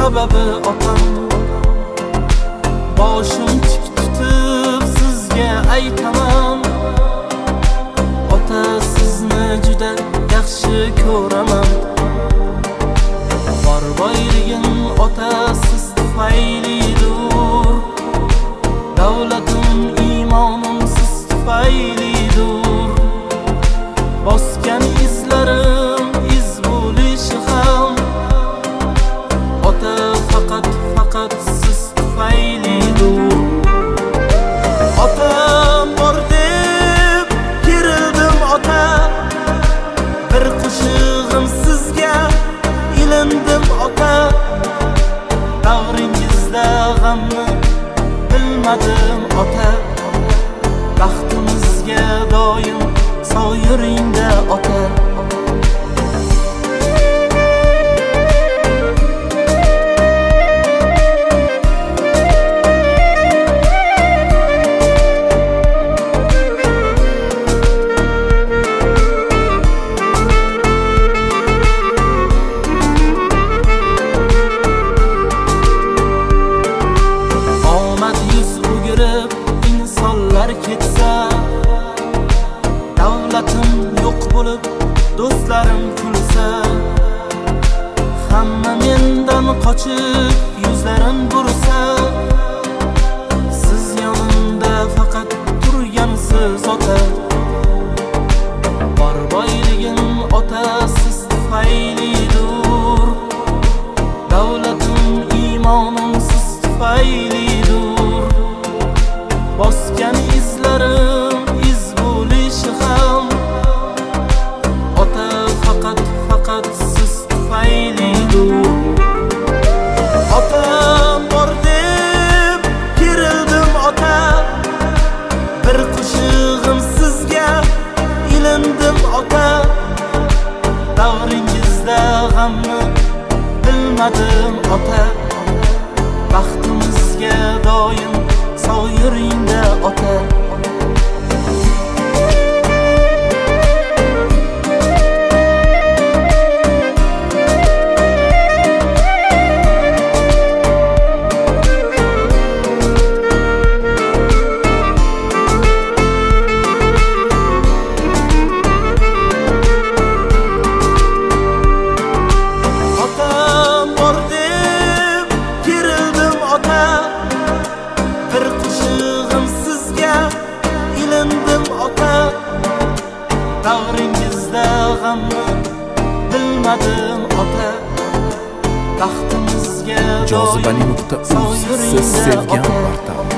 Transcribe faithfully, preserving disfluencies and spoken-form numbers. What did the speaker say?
sababi otam. Boshim tik tutib sizga aytaman, ota sizni juda yaxshi ko'raman. Bor boyligim ota siz tufaylidir, davlatim imonim siz tufaylidir. Bosgan izlarim iz bo'lishi ham ota faqat faqat siz tufaylidir. Otam bor deb kerildim ota, bir qo'shig'im sizga ilindim ota. Davringizda g'amni bilmadim ota, baxtimizga doim soyiringda ota. Ketsa davlatim yo'q bo'lib do'stlarim kulsa, hamma mendan qochib yuzlarim bursa, siz yonimda faqat turgansiz ota. Bor boyligim ota siz tufaylidir, davlatim imonim siz tufaylidir. Bosgan izlarim iz bo'lishi ham ota faqat faqat siz tufaylidir. Otam bor deb kerildim ota, bir qo'shig'im sizga ilindim ota. Davringizda g'amni bilmadim ota, baxtimizga doim soyiringda ota. Otam bor deb kerildim ota, bir qo'shig'im sizga ilindim ota. Davringizda g'amni bilmadim ota, baxtimizga Jozibali nuqta uz siz sevgan vaqtim.